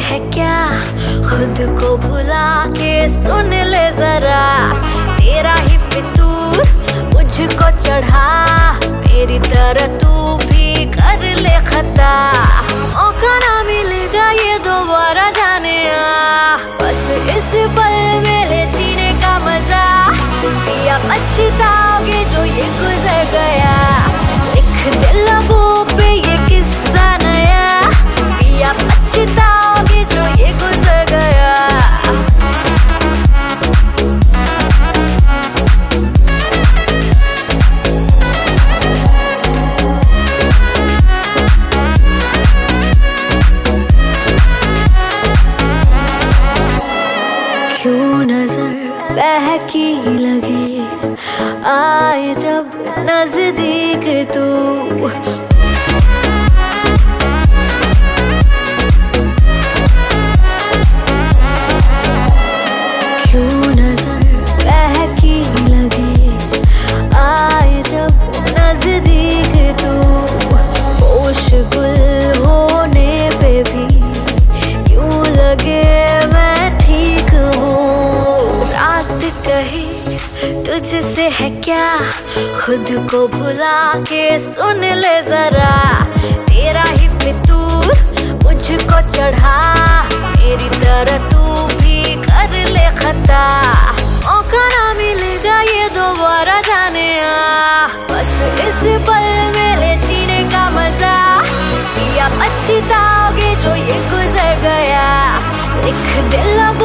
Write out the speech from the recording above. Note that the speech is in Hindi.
है क्या खुद को भुला के सुन ले जरा, तेरा ही फितूर मुझको चढ़ा, मेरी तरह तू भी कर ले खता, मौका ना मिलेगा ये दोबारा जाने आ, बस इस पल में ले जीने का मजा, या पछताओगे जो ये गुजर गया, लिख दे लबों पे ये किस्सा नया, या पछताओगे जो ये गुजर गया। क्यों नजर बहकी लगे आए जब नजदीक तू, क्यों नजर बहकी लगे आए जब नजदीक तू, होश गुल होने पे भी यूं लगे मैं ठीक हूँ, रात कही तुझसे है क्या खुद को भुला के सुन ले जरा, तेरा ही फितूर मुझको चढ़ा, मेरी तरह तू भी कर ले खता, मौका ना मिलेगा ये दोबारा जाने आ, बस इस पल में ले जीने का मजा, या पछताओगे जो ये गुजर गया, लिख दे लबों